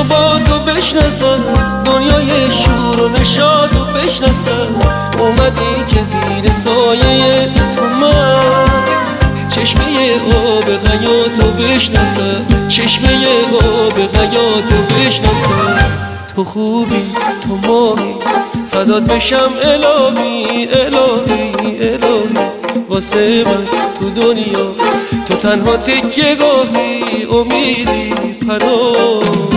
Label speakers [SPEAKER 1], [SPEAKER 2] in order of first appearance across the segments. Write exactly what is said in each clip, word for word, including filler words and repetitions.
[SPEAKER 1] با تو بشناسم، دنیای شور و نشاط و بشناسم. اومدی که زیر سایه تو من چشمه آب حیاتو بشناسم، چشمه آب حیاتو بشناسم. تو خوبی تو ماهی فدات بشم الهی الهی الهی. واسه من تو دنیا تو تنها تکیه گاهی، امیدی پناهی.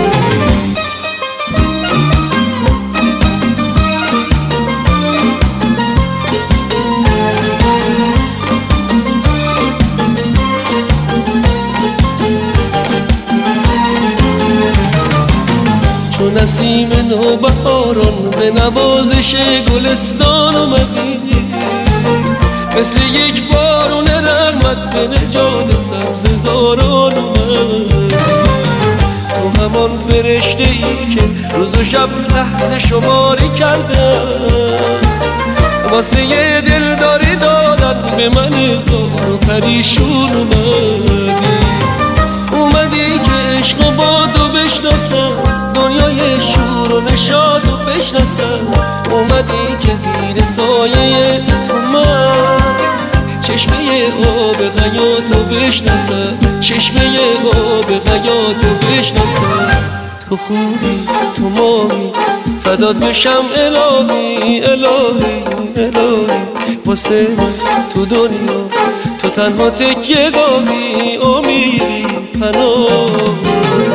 [SPEAKER 1] چون نسیم نوبهاران به نوازش گلستان اومدی، مثل یک بارون رحمت به نجات سبززاران اومدی. تو همان فرشته ای که روز و شب لحظه شماری کردن، واسه یه دلداری دادن به من زار و پریشون اومدی. اومدی که عشق با تو بشناسم، دنیای شور و نشاط و بشناسم. اومدی که زیر سایه تو من چشمه آب حیاتو بشناسم، چشمه آب حیاتو بشناسم. تو خوبی تو ماهی فدات بشم الهی الهی الهی. واسه من تو دنیا تو تنها تکیه گاهی، امیدی پناهی.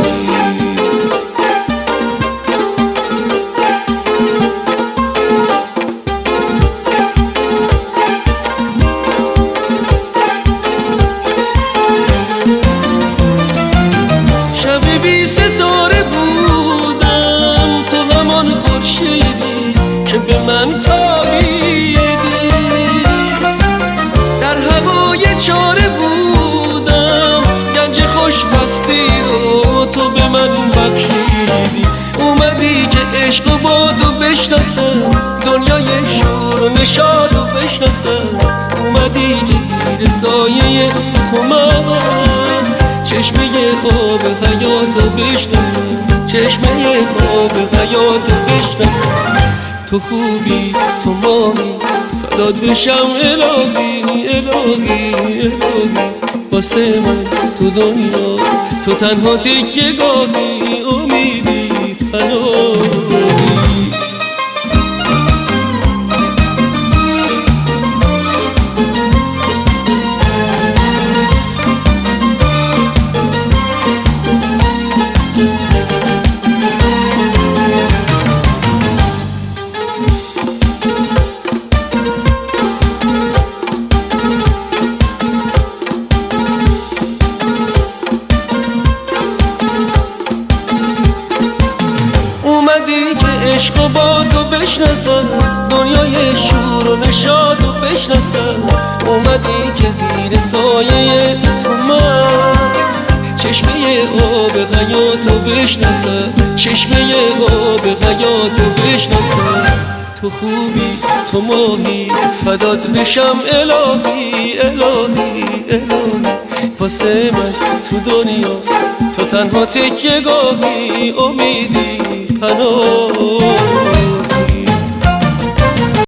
[SPEAKER 1] بی ستاره بودم، تو همان خورشیدی که به من تابیدی. در هوای چاره بودم، گنج خوشبختی رو تو به من بخشیدی. اومدی که عشق با تو بشناسم، دنیای شور و نشاط رو بشناسم. اومدی که زیر سایه تو من چشمه آب حیاتو بشناسم، چشمه آب حیاتو بشناسم. تو خوبی تو ماهی فدات بشم الهی الهی الهی. واسه من تو دنیا تو تنها تکیه گاهی، امیدی پناهی. اومدی که عشق با تو بشناسم، دنیای شور و نشاط و بشناسم. اومدی که زیر سایه تو من چشمه آب حیاتو بشناسم، چشمه آب حیاتو بشناسم. تو خوبی تو ماهی فدات بشم الهی الهی الهی. واسه من تو دنیا تو تنها تکیه گاهی، امیدی پناهی.